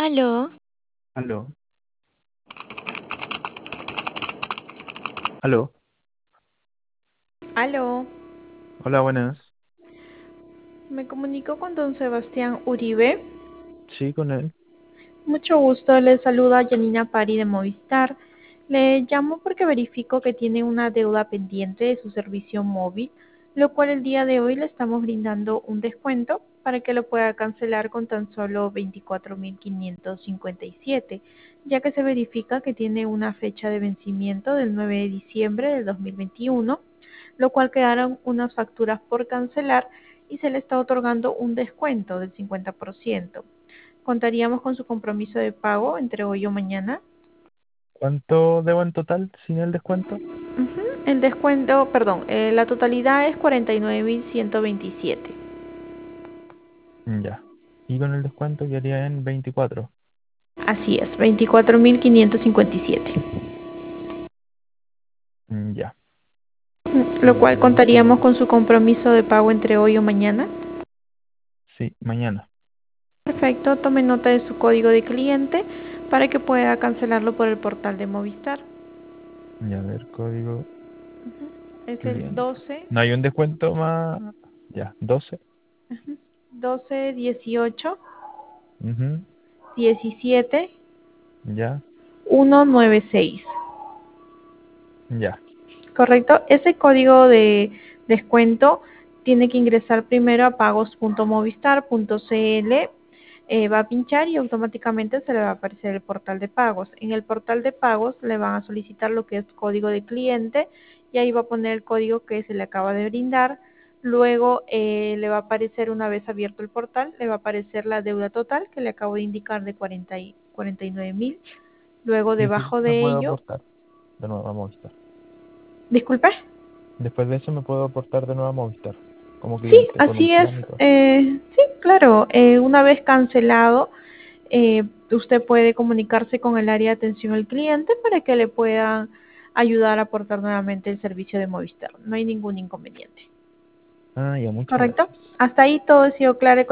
Aló, Aló, aló, Aló, hola, buenas. me comunico con don Sebastián Uribe. Sí, con él. Mucho gusto, le saluda Janina Pari de Movistar. Le llamo porque verifico que tiene una deuda pendiente de su servicio móvil, lo cual el día de hoy le estamos brindando un descuento para que lo pueda cancelar con tan solo 24.557, ya que se verifica que tiene una fecha de vencimiento del 9 de diciembre del 2021, lo cual quedaron unas facturas por cancelar y se le está otorgando un descuento del 50%. Contaríamos con su compromiso de pago entre hoy o mañana. ¿Cuánto debo en total sin el descuento? El descuento, perdón, la totalidad es 49.127. Ya. Y con el descuento quedaría en 24. Así es, 24.557. Ya. Lo cual contaríamos Entonces, con su compromiso de pago entre hoy o mañana. sí, mañana. Perfecto, tome nota de su código de cliente para que pueda cancelarlo por el portal de Movistar. Ya, a ver, código Es el cliente. 12, ¿No hay un descuento más? Ya, 12. 12, 18, Ujú. 17, Ya, 196. ya. Correcto. Ese código de descuento tiene que ingresar primero a pagos.movistar.cl, va a pinchar y automáticamente se le va a aparecer el portal de pagos. En el portal de pagos le van a solicitar lo que es código de cliente y ahí va a poner el código que se le acaba de brindar. Luego le va a aparecer, una vez abierto el portal, le va a aparecer la deuda total que le acabo de indicar de 49.000. Luego Y si debajo me de puedo ello, aportar de nuevo a Movistar. disculpe. Después de eso me puedo aportar de nuevo a Movistar como Sí, cliente con un así es. plan y todo. Sí, claro. Una vez cancelado, usted puede comunicarse con el área de atención al cliente para que le puedan ayudar a aportar nuevamente el servicio de Movistar. No hay ningún inconveniente. Ah, ya, muchas ¿Correcto? gracias. Hasta ahí todo ha sido claro.